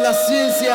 la ciencia.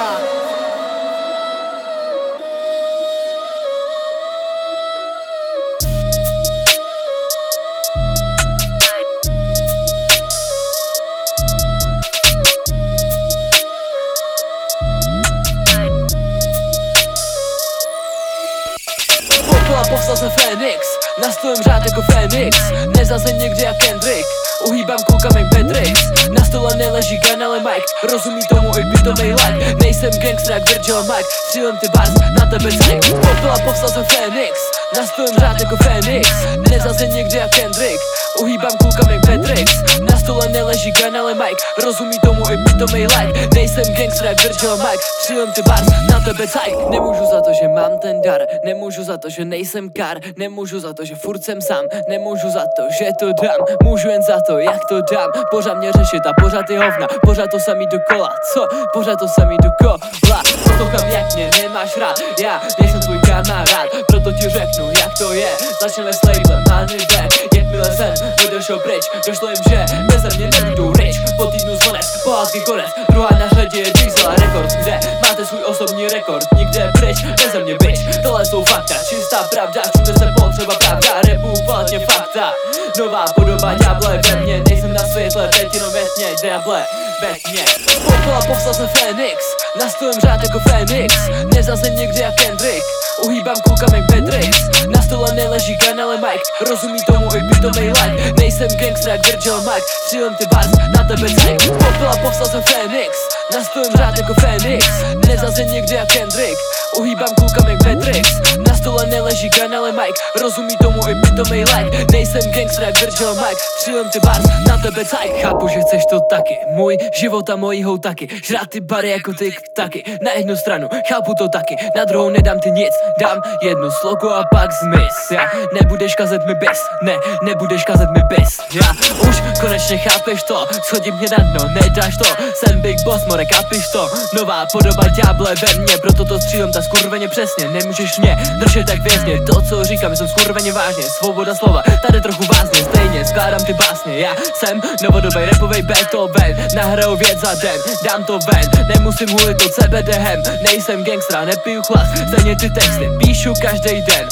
Popela povstal jsem Fénix, nastolím řád jako Fénix. Nezazeň někdy jak Kendrick, uhýbám klukam jak Patrick. Na stole neleží gun, ale mic, rozumí tomu i pitomej like. Nejsem gangster jak Virgil Mike, střílím ty bars, na tebe cajk. Popela povstal jsem Fénix, nastolím řád jako Fénix. Nezazeň někdy jak Kendrick, uhýbám klukam jak Patrick. Na stole neleží gun, ale mic, rozumí tomu i pitomej like. Nejsem gangster jak Virgil Mike, střílím ty bars, na tebe cajk. Nemůžu za to, že mám ten dar, nemůžu za to, že nejsem kar, nemůžu za to, že furt jsem sám, nemůžu za to, že to dám, můžu jen za to, jak to dám. Pořád mě řešit a pořád je hovna, pořád to samý dokola, co? Pořád to samý dokola. Poslouchám, jak mě nemáš rád, já nejsem tvůj kamarád, proto ti řeknu, jak to je. Začneme s labelem Money Back, jakmile jsem odešel pryč, došlo jim, že beze mě nebudou rich. Po týdnu zvonec, pohádky konec, druhá na řadě je Diesel Records, kde máte svůj osobní rekord, nikde pryč, beze mě bitch. Tohle jsou fakta, čistá pravda, všude se potřeba pravda, repu paletně fakta. Nová podoba ďáble ve mně, nejsem na světle, teď jenom ve tmě, ďáble ve tmě. Popela povstal jsem Fénix, nastolím řád jako Fénix. Nezazeň někdy jak Kendrick, uhýbám klukam jak Patrick. Na stole neleží gun, ale mic, rozumí tomu i pitomej like. Nejsem gangster jak Virgil Mike, střílím ty bars, na tebe cajk. Popela povstal jsem Fénix, nastolím řád jako Fénix. Nezazeň někdy jak Kendrick, uhýbám klukam jak Patrick. Na stole neleží gun, ale mic, rozumí tomu i pitomej like. Nejsem gangster jak Virgil Mike, střílím ty bars, na tebe cajk. Chápu, že chceš to taky, můj život a mojího taky. Žrát ty bary jako ty taky, na jednu stranu, chápu to taky, na druhou nedám ti nic. Dám jedno slogo a pak zmiz. Já nebudeš kazet mi bis, ne, nebudeš kazet mi bis. Já už konečně chápeš to, schodím mě na dno, nedáš to. Jsem big boss, more, kápiš to. Nová podoba ďáble ve mně, proto to střílím ta skurveně přesně. Nemůžeš mě držet tak vězně, to co říkám jsem skurveně vážně. Svoboda slova, tady trochu vázně, stejně skládám ty básně. Já jsem novodobej rapovej Beethoven, nahraju věc za den, dám to ven. Nemusím hulit od sebe dehem, nejsem gangstra, nepiju chlas, stejně ty texty píšu každý den.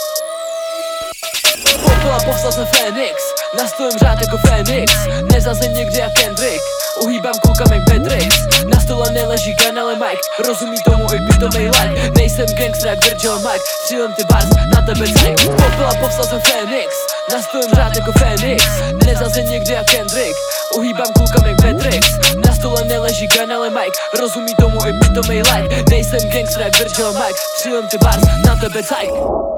Popela povstal jsem Fénix, nastolím řád jako Fénix. Nezazeň někdy jak Kendrick, uhýbám klukam jak Patrick. Na stole neleží gun, ale mic, rozumí tomu i pitomej like. Nejsem gangster jak Virgil Mike, střílím ty bars, na tebe cajk. Popela povstal jsem Fénix, nastolím řád jako Fénix. Nezazeň někdy jak Kendrick, uhýbám klukam jak Patrick. Na stole neleží gun, ale mic, rozumí tomu i pitomej like. Nejsem gangster jak Virgil Mike, střílím ty bars, na tebe cajk.